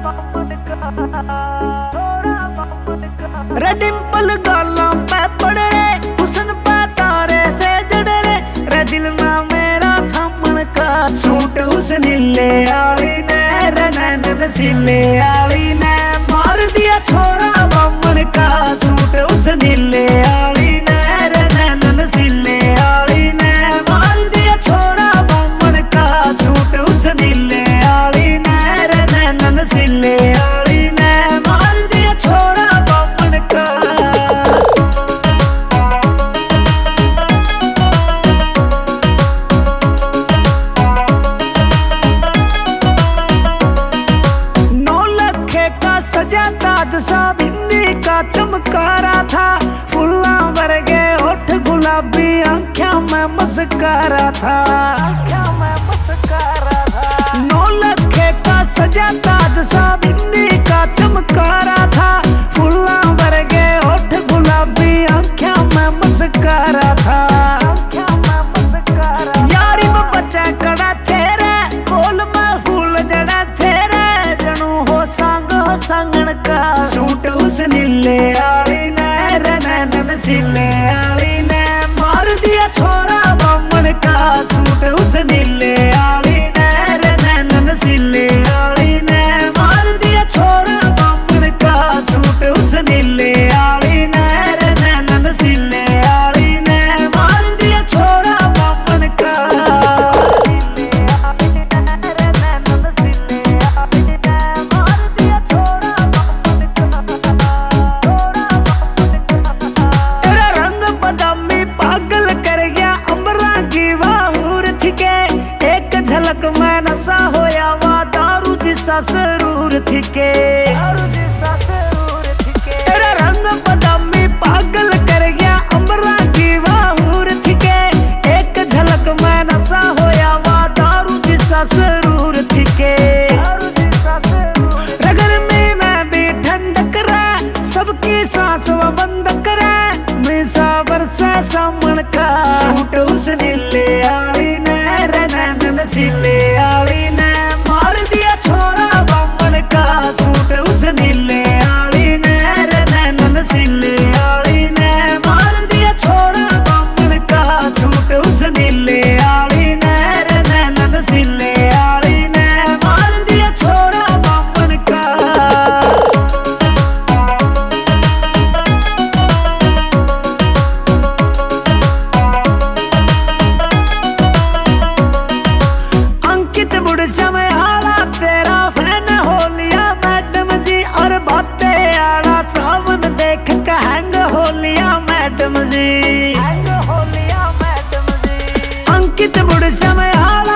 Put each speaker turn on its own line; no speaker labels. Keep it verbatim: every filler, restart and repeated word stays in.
रे डिम्पल गाला पे पड़े हुसन पे तारे से जड़े रे रे दिल ना मेरा थमन का सूट उस नीले आली ने रे नैन नसीले आली ने मार दिया छोरा बमन का सूट उस नीले आली ने रे नैन नसीले आली ने मार दिया छोरा बमन का सूट उस नीले आली ने रे नैन नसीले आली ने मार दिया छोरा बमन का। सजा ताज सा बिंदी का चमकारा था फुल्ला वर्गे होठ गुलाबी आँखों में मस्कारा था आँखों में मस्कारा था। नौ लखे का सजा ताज सा बिंदी का चमकारा था फुल्ला वर्गे होठ गुलाबी आँखों में मस्कारा था आँखों में मस्कारा। यारी में बच्चा कड़ा तेरे कोल में फूल जड़ा तेरे जनू हो संग संगन का सूट उस नीले आली ने रे नैन नसीले आली ने मार दिया छोरा बमन का सूट उस नीले आली ने रे नैन नसीले आली ने मार दिया छोरा बमन का सूट उस नीले आली ने रे नैन नसीले आली ने मार दिया छोरा बमन का। मैं नशा होया वा दारू जिसा सरूर थी के तेरा रंग बदामी पागल कर गया अमरा की वाहूर थी के एक झलक मैं नशा होया वा दारू जिसा सरूर थी के रगर में मैं भी ठंडक रहा सबकी सांस व बंद करे मिसा बरसा सामन का सूट उस नीले आली ने रे नैन नसीले आली ने मार दिया छोरा बमन का सूट उस नीले आली ने रे नैन नसीले आली ने मार दिया छोरा बमन का सूट उस नीले आली ने रे नैन नसीले आली ने मार दिया छोरा बमन का। समय हारा तेरा फैन हो लिया मैडम जी और बातें आड़ा सावन देख के हैंग हो लिया मैडम जी हैंग हो लिया मैडम जी अंकित बुढ़ समय हारा